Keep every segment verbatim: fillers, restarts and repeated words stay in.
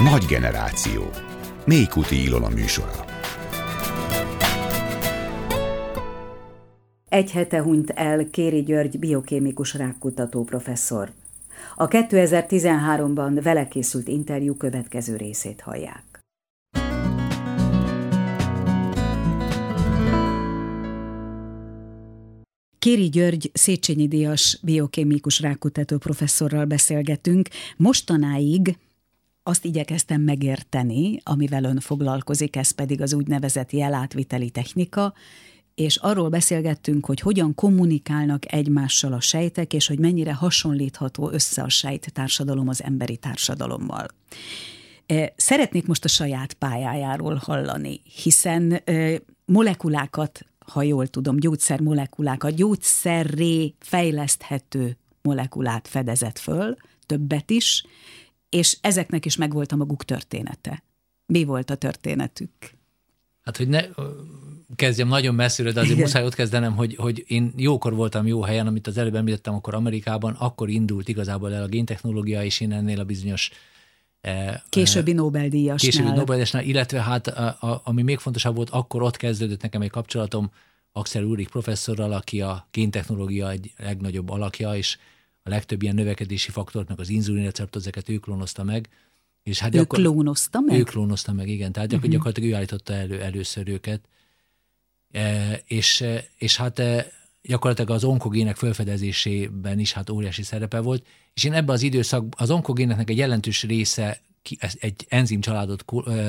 Nagy generáció. Mélykuti Ilona műsora. Egy hete hunyt el Kéri György biokémikus rákkutató professzor. A kétezer-tizenháromban vele készült interjú következő részét hallják. Kéri György Széchenyi-díjas biokémikus rákkutató professzorral beszélgetünk. Mostanáig azt igyekeztem megérteni, amivel ön foglalkozik, ez pedig az úgynevezett jelátviteli technika, és arról beszélgettünk, hogy hogyan kommunikálnak egymással a sejtek, és hogy mennyire hasonlítható össze a sejttársadalom az emberi társadalommal. Szeretnék most a saját pályájáról hallani, hiszen molekulákat, ha jól tudom, gyógyszermolekulákat, gyógyszerré fejleszthető molekulát fedezett föl, többet is, és ezeknek is megvolt a maguk története. Mi volt a történetük? Hát, hogy ne kezdjem nagyon messziről, de azért Igen. muszáj ott kezdenem, hogy, hogy én jókor voltam jó helyen, amit az előbb említettem, akkor Amerikában, akkor indult igazából el a géntechnológia, és én ennél a bizonyos későbbi Nobel-díjasnál. Későbbi Nobel-díjasnál, illetve hát a, a, ami még fontosabb volt, akkor ott kezdődött nekem egy kapcsolatom Axel Ulrich professzorral, aki a géntechnológia egy legnagyobb alakja, és a legtöbb ilyen növekedési faktort, meg az inzulinreceptot, ezeket ő klónozta meg. És hát ő gyakor... klónozta meg? Ő klónozta meg, igen. Tehát uh-huh. gyakorlatilag ő állította elő először őket. E, és, és hát gyakorlatilag az onkogének felfedezésében is hát óriási szerepe volt. És én ebben az időszakban az onkogéneknek egy jelentős része egy enzim családot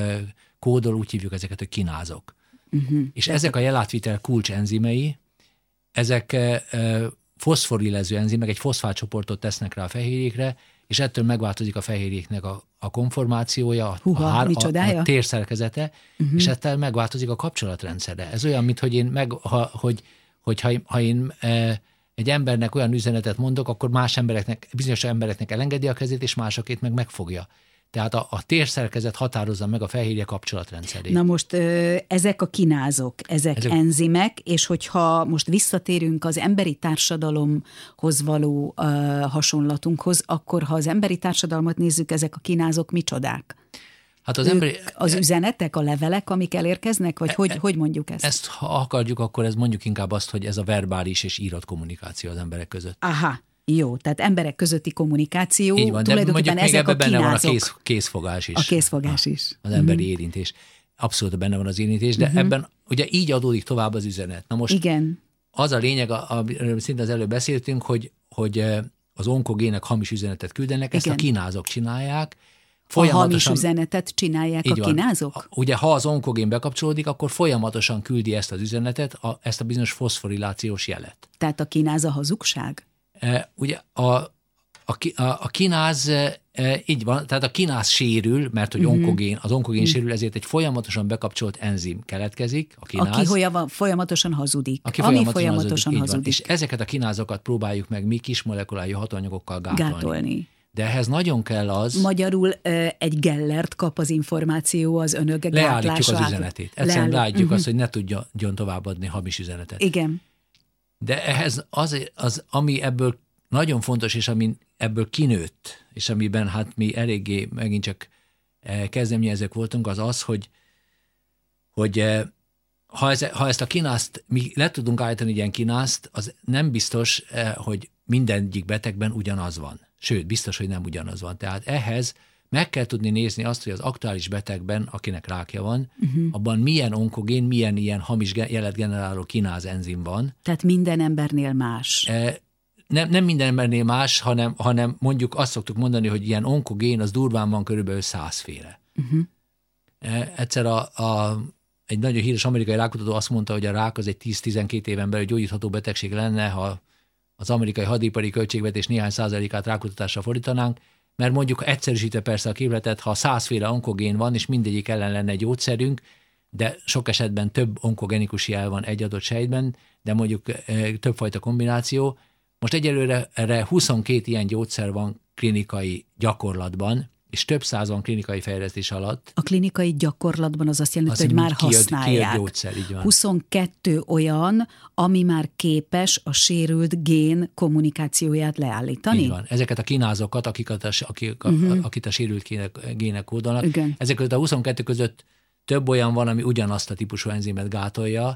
kódol, úgy hívjuk ezeket, hogy kinázok. Uh-huh. És De ezek a jelátvitel kulcsenzimei, ezek foszforilező enzimek, egy foszfátcsoportot tesznek rá a fehérjékre, és ettől megváltozik a fehérjéknek a, a konformációja, Huha, a, a, a térszerkezete, uh-huh. és ettől megváltozik a kapcsolatrendszere. Ez olyan, mint hogy én meg, ha, hogy, hogy ha, ha én e, egy embernek olyan üzenetet mondok, akkor más embereknek, bizonyos embereknek elengedi a kezét, és másokét meg megfogja. Tehát a, a térszerkezet határozza meg a fehérje kapcsolatrendszerét. Na most ezek a kinázok, ezek, ezek enzimek, és hogyha most visszatérünk az emberi társadalomhoz való uh, hasonlatunkhoz, akkor ha az emberi társadalmat nézzük, ezek a kinázok micsodák? Hát az, emberi, az üzenetek, a levelek, amik elérkeznek, vagy e, hogy, e, hogy mondjuk ezt? Ezt, ha akarjuk, akkor ez mondjuk inkább azt, hogy ez a verbális és írott kommunikáció az emberek között. Aha. Jó, tehát emberek közötti kommunikáció, így van, tulajdonképpen ezek a benne van a kész, készfogás is. A készfogás is. Az emberi uh-huh. érintés. Abszolút benne van az érintés, de uh-huh. ebben ugye így adódik tovább az üzenet. Na most Igen. az a lényeg, amiről szinte az előbb beszéltünk, hogy, hogy az onkogének hamis üzenetet küldenek, ezt Igen. a kinázok csinálják. A hamis üzenetet csinálják a kinázok? Van. Ugye, ha az onkogén bekapcsolódik, akkor folyamatosan küldi ezt az üzenetet, a, ezt a bizonyos foszforilációs jelet. Tehát a kináz a hazugság? E, ugye a, a, a, a kináz, e, így van, tehát a kináz sérül, mert hogy onkogén, az onkogén uh-huh. sérül, ezért egy folyamatosan bekapcsolt enzim keletkezik, a kináz. Aki holyava, folyamatosan hazudik. Aki Ami folyamatosan, folyamatosan hazudik. hazudik. És ezeket a kinázokat próbáljuk meg mi kis molekulájú hatóanyagokkal gátolni. gátolni. De ehhez nagyon kell az... Magyarul egy Gellert kap az információ az önök gátlása. Leállítjuk az üzenetét. Egyszerűen leállítjuk uh-huh. azt, hogy ne tudjon továbbadni hamis üzenetet. Igen. De ehhez az, az, ami ebből nagyon fontos, és ami ebből kinőtt, és amiben hát mi eléggé megint csak kezdeményezők voltunk, az az, hogy, hogy ha, ez, ha ezt a kinázt, mi le tudunk állítani egy ilyen kinázt, az nem biztos, hogy mindegyik betegben ugyanaz van. Sőt, biztos, hogy nem ugyanaz van. Tehát ehhez meg kell tudni nézni azt, hogy az aktuális betegben, akinek rákja van, uh-huh. abban milyen onkogén, milyen ilyen hamis jelet generáló kináz enzim van. Tehát minden embernél más. E, nem, nem minden embernél más, hanem, hanem mondjuk azt szoktuk mondani, hogy ilyen onkogén az durván van körülbelül százféle. Uh-huh. E, egyszer a, a, egy nagyon híres amerikai rákkutató azt mondta, hogy a rák az egy tíz-tizenkét éven belül gyógyítható betegség lenne, ha az amerikai hadipari költségvetés néhány százalékát rákutatásra fordítanánk, mert mondjuk egyszerűsítve persze a képletet, ha százféle onkogén van, és mindegyik ellen lenne egy gyógyszerünk, de sok esetben több onkogenikus jel van egy adott sejtben, de mondjuk e, többfajta kombináció. Most egyelőre erre huszonkét ilyen gyógyszer van klinikai gyakorlatban, és több százan klinikai fejlesztés alatt. A klinikai gyakorlatban az azt jelenti, azt hogy már kijött, használják. Kijött gyógyszer, így van. huszonkettő olyan, ami már képes a sérült gén kommunikációját leállítani? Így van. Ezeket a kinázókat, akiket a, akik, uh-huh. a, akit a sérült gének, gének kódolnak. Igen. Ezek között a huszonkettő között több olyan van, ami ugyanazt a típusú enzimet gátolja,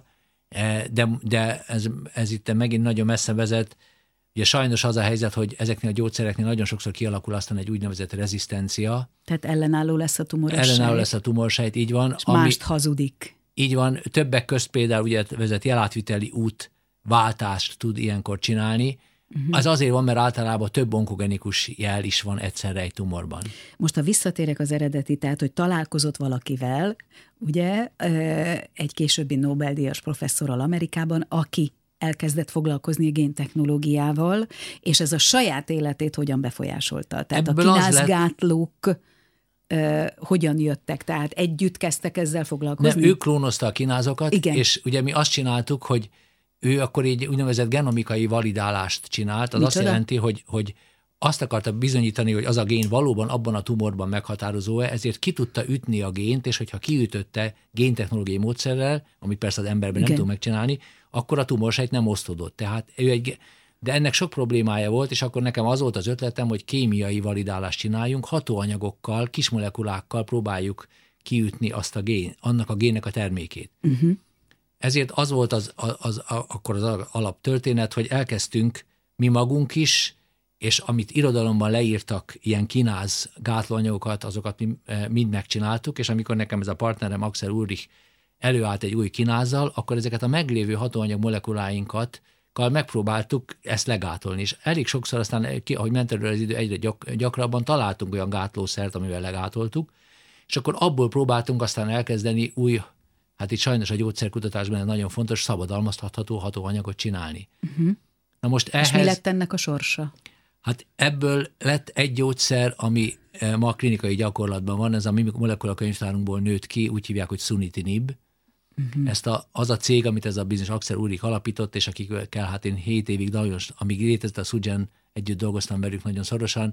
de, de ez, ez itt megint nagyon messze vezet. Ugye sajnos az a helyzet, hogy ezeknél a gyógyszereknél nagyon sokszor kialakul aztán egy úgynevezett rezisztencia. Tehát ellenálló lesz a tumorsejt. Ellenálló lesz a tumorsejt, így van. És ami, mást hazudik. Így van. Többek közt például ugye vezet jelátviteli út váltást tud ilyenkor csinálni. Uh-huh. Az azért van, mert általában több onkogenikus jel is van egyszerre egy tumorban. Most ha visszatérek az eredeti, tehát, hogy találkozott valakivel, ugye, egy későbbi Nobel-díjas professzorral Amerikában, aki elkezdett foglalkozni a géntechnológiával, és ez a saját életét hogyan befolyásolta. Tehát ebből a kinázgátlók lett... uh, hogyan jöttek? Tehát együtt kezdtek ezzel foglalkozni? Nem, ő klónozta a kinázókat, igen. És ugye mi azt csináltuk, hogy ő akkor egy úgynevezett genomikai validálást csinált. Az Micsoda? Azt jelenti, hogy, hogy azt akarta bizonyítani, hogy az a gén valóban abban a tumorban meghatározó-e, ezért ki tudta ütni a gént, és hogyha kiütötte géntechnológiai módszerrel, amit persze az emberben igen. nem tud megcsinálni, akkor a tumorsejt nem osztódott. Tehát ő egy, de ennek sok problémája volt, és akkor nekem az volt az ötletem, hogy kémiai validálást csináljunk, hatóanyagokkal, kismolekulákkal próbáljuk kiütni azt a gén, annak a génnek a termékét. Uh-huh. Ezért az volt az, az, az, akkor az alaptörténet, hogy elkezdtünk mi magunk is, és amit irodalomban leírtak, ilyen kináz gátlóanyagokat, azokat mi, mind megcsináltuk, és amikor nekem ez a partnerem Axel Ulrich előállt egy új kinázzal, akkor ezeket a meglévő hatóanyag molekuláinkat megpróbáltuk ezt legátolni. És elég sokszor aztán, ahogy ment elő az idő, egyre gyak, gyakrabban találtunk olyan gátlószert, amivel legátoltuk, és akkor abból próbáltunk aztán elkezdeni új, hát itt sajnos a gyógyszerkutatásban nagyon fontos, szabadalmaztatható hatóanyagot csinálni. Uh-huh. Na most ehhez, és mi lett ennek a sorsa? Hát ebből lett egy gyógyszer, ami ma klinikai gyakorlatban van, ez a mi molekulakönyvtárunkból nőtt ki, úgy hívják, hogy sunitinib. Uh-huh. Ezt a, az a cég, amit ez a bizonyos Axel Ulrich alapított, és akikkel hát én hét évig, nagyon, amíg létezett a Sugen, együtt dolgoztam velük nagyon szorosan,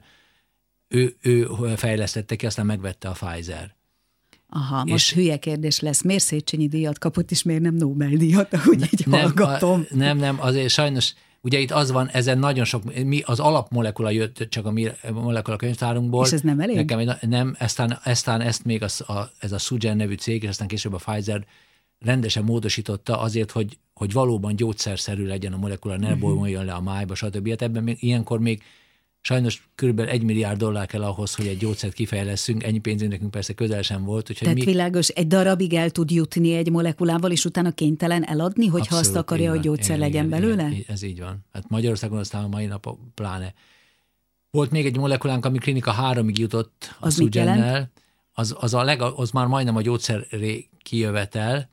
ő, ő fejlesztette ki, aztán megvette a Pfizer. Aha, most és hülye kérdés lesz. Miért Széchenyi díjat kapott, és miért nem Nobel-díjat, ahogy ne, így nem, hallgatom? A, nem, nem, azért sajnos, ugye itt az van, ezen nagyon sok, mi az alapmolekula jött csak a mi molekula könyvtárunkból. És ez nem elég? Nekem nem, aztán, aztán ezt még az, a, ez a Sugen nevű cég, és aztán később a Pfizer rendesen módosította azért, hogy, hogy valóban gyógyszerszerű legyen a molekula, ne uh-huh. bomoljon le a májba, stb. Hát ebben még, ilyenkor még sajnos körülbelül egy milliárd dollár kell ahhoz, hogy egy gyógyszert kifejleszünk, ennyi pénzünk nekünk persze közel sem volt. Tehát mi... világos, egy darabig el tud jutni egy molekulával, és utána kénytelen eladni, hogyha abszolút, azt akarja, hogy gyógyszer igen, legyen igen, belőle? Igen, ez így van. Hát Magyarországon aztán a mai nap pláne. Volt még egy molekulánk, ami klinika háromig jutott a Sugennel, az, az, a leg, az már majdnem a gyógyszerré kijövetel,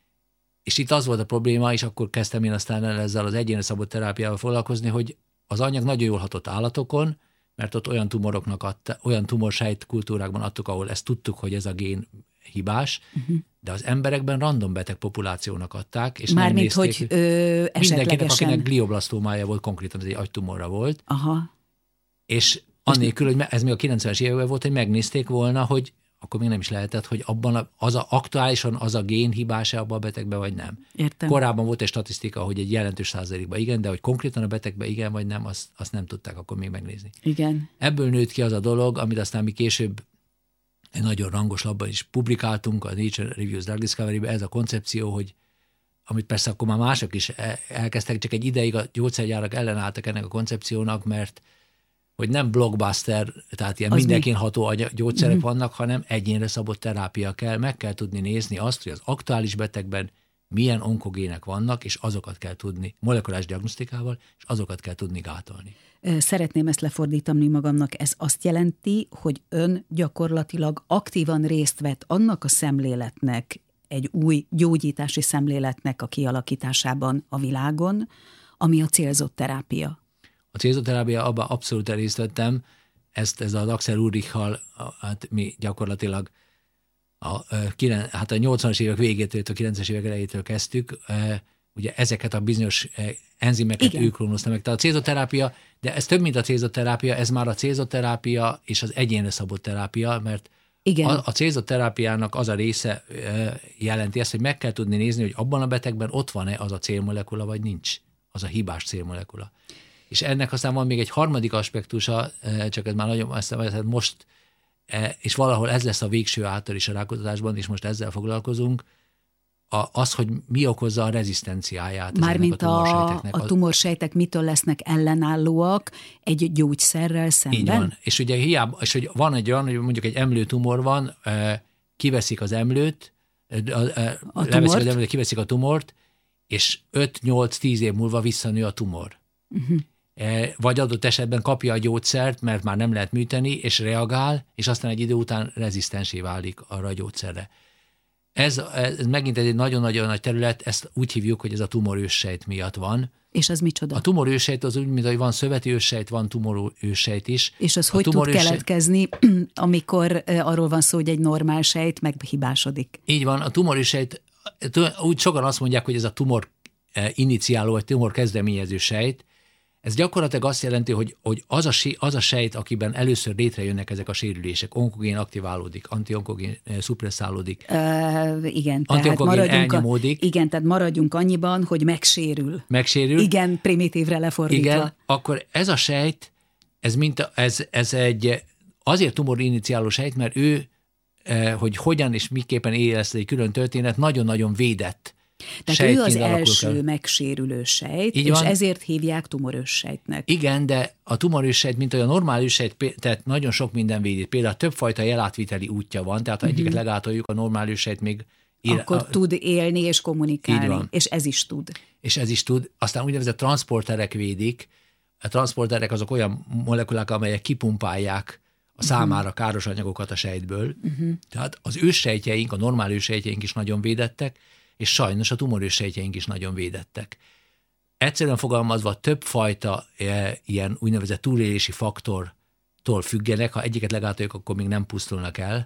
és itt az volt a probléma, és akkor kezdtem én aztán el ezzel az egyéni szabott terápiával foglalkozni, hogy az anyag nagyon jól hatott állatokon, mert ott olyan tumoroknak adta, olyan tumorsejt kultúrákban adtuk, ahol ezt tudtuk, hogy ez a gén hibás, uh-huh. de az emberekben random beteg populációnak adták, és mármint, hogy ö, esetlegesen. Mindenkinek, akinek glioblasztómája volt, konkrétan ez egy agytumorra volt. Aha. És annélkül, hogy ez még a kilencvenes években volt, hogy megnézték volna, hogy akkor még nem is lehetett, hogy abban a, az a, aktuálisan az a gén hibás-e abban a betegben, vagy nem. Értem. Korábban volt egy statisztika, hogy egy jelentős százalékban igen, de hogy konkrétan a betegben igen, vagy nem, azt, azt nem tudták akkor még megnézni. Igen. Ebből nőtt ki az a dolog, amit aztán mi később egy nagyon rangos labban is publikáltunk, a Nature Reviews Drug Discovery-be, ez a koncepció, hogy amit persze akkor már mások is elkezdtek, csak egy ideig a gyógyszergyárak ellenálltak ennek a koncepciónak, mert hogy nem blockbuster, tehát ilyen az mindenkin mi? ható gyógyszerek uh-huh. vannak, hanem egyénre szabott terápia kell. Meg kell tudni nézni azt, hogy az aktuális betegben milyen onkogének vannak, és azokat kell tudni, molekulás diagnosztikával, és azokat kell tudni gátolni. Szeretném ezt lefordítani magamnak. Ez azt jelenti, hogy ön gyakorlatilag aktívan részt vett annak a szemléletnek, egy új gyógyítási szemléletnek a kialakításában a világon, ami a célzott terápia. A célzott terápia, abban abszolút részt vettem, ezt ez az Axel Ulrichal, hát mi gyakorlatilag a, hát a nyolcvanas évek végétől, a kilencvenes évek elejétől kezdtük. ugye ezeket a bizonyos enzimeket ők klónozta meg. Tehát a célzoterápia, de ez több, mint a célzoterápia, ez már a célzoterápia és az egyénre szabott terápia, mert igen. A, a célzoterápiának az a része jelenti ezt, hogy meg kell tudni nézni, hogy abban a betegben ott van-e az a célmolekula, vagy nincs az a hibás célmolekula. És ennek aztán van még egy harmadik aspektusa, csak ez már nagyon ezt most, és valahol ez lesz a végső által is a rákutatásban, és most ezzel foglalkozunk, az, hogy mi okozza a rezisztenciáját. Mármint a, a tumorsejtek mitől lesznek ellenállóak egy gyógyszerrel szemben? Így van. És ugye hiába, és hogy van egy olyan, hogy mondjuk egy emlőtumor van, kiveszik az emlőt, a leveszik az emlőt, kiveszik a tumort, és öt-nyolc-tíz év múlva visszanő a tumor. Uh-huh. Vagy adott esetben kapja a gyógyszert, mert már nem lehet műteni, és reagál, és aztán egy idő után rezisztensé válik arra a gyógyszerre. Ez, ez megint egy nagyon-nagyon nagy terület, ezt úgy hívjuk, hogy ez a tumorőssejt miatt van. És az micsoda? A tumorőssejt az úgy, mint hogy van szöveti őssejt, van tumorőssejt is. És az a hogy tud keletkezni, amikor arról van szó, hogy egy normál sejt meghibásodik? Így van, a tumorőssejt, úgy sokan azt mondják, hogy ez a tumor iniciáló, vagy tumor kezdeményező sejt. Ez gyakorlatilag azt jelenti, hogy, hogy az, a, az a sejt, akiben először létrejönnek ezek a sérülések, onkogén aktiválódik, antionkogén szupresszálódik, uh, igen, antionkogén elnyomódik. A, igen, tehát maradjunk annyiban, hogy megsérül. Megsérül. Igen, primitívre lefordítva. Igen, akkor ez a sejt, ez, mint, ez, ez egy azért tumoriniciáló sejt, mert ő, hogy hogyan és miképpen érezte egy külön történet, nagyon-nagyon védett. Tehát ő az első megsérülő sejt, és ezért hívják tumorőssejtnek. Igen, de a tumorőssejt, mint olyan normál őssejt, tehát nagyon sok minden védít. Például többfajta jelátviteli útja van, tehát ha uh-huh. egyiket legátoljuk, a normál őssejt még... Él, Akkor a, tud élni és kommunikálni, és ez is tud. És ez is tud. Aztán úgynevezett transzporterek védik. A transzporterek azok olyan molekulák, amelyek kipumpálják a számára uh-huh. káros anyagokat a sejtből. Uh-huh. Tehát az őssejtjeink, a normál őssejtjeink is nagyon védettek, és sajnos a tumorőssejtjeink is nagyon védettek. Egyszerűen fogalmazva többfajta e, ilyen úgynevezett túlélési faktortól függenek, ha egyiket legátoljuk, akkor még nem pusztulnak el,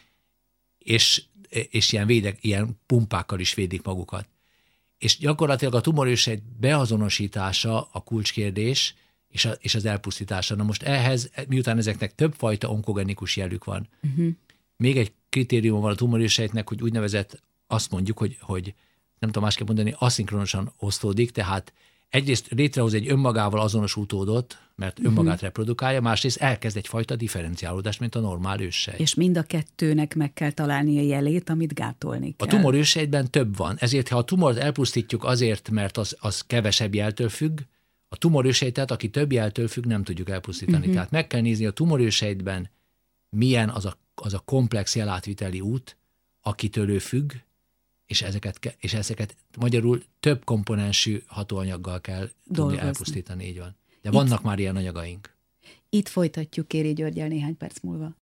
és, és ilyen, védek, ilyen pumpákkal is védik magukat. És gyakorlatilag a tumorőssejt beazonosítása a kulcskérdés, és, a, és az elpusztítása. Na most ehhez, miután ezeknek többfajta onkogenikus jelük van, uh-huh. még egy kritérium van a tumorőssejtnek, hogy úgynevezett azt mondjuk, hogy, hogy nem tudom másképp mondani, aszinkronosan osztódik, tehát egyrészt létrehoz egy önmagával azonos utódot, mert önmagát uh-huh. reprodukálja, másrészt elkezd egyfajta differenciálódást, mint a normál őssejt. És mind a kettőnek meg kell találni a jelét, amit gátolni kell. A tumor őssejtben több van, ezért ha a tumort elpusztítjuk azért, mert az, az kevesebb jeltől függ, a tumor őssejtet, aki több jeltől függ, nem tudjuk elpusztítani. Uh-huh. Tehát meg kell nézni a tumor őssejtben, milyen az a, az a komplex jelátviteli út, akitől ő függ, és ezeket, és ezeket magyarul több komponensű hatóanyaggal kell tudni elpusztítani, így van. De vannak Itt, már ilyen anyagaink. Itt folytatjuk Kéri Györggyel néhány perc múlva.